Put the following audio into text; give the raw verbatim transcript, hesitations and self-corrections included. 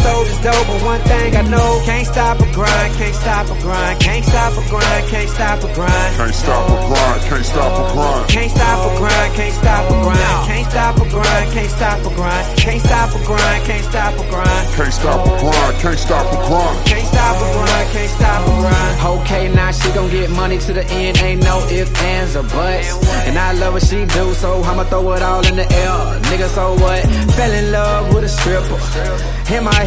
sold is dope, but one thing I know, can't stop a grind, can't stop a grind, can't stop a grind, can't stop a grind. Can't stop a grind, can't stop a grind. Can't stop a grind, can't stop a grind. Can't stop a grind, can't stop a grind. Can't stop a grind, can't stop a grind. Can't stop a grind, can't stop a grind. Can't stop a grind, can't stop a grind. Okay, now she gon' get money to the end, ain't no ifs, ands, or buts. And I love what she do, so I'ma throw it all in the air. Nigga, so what? Fell in love with a stripper. In my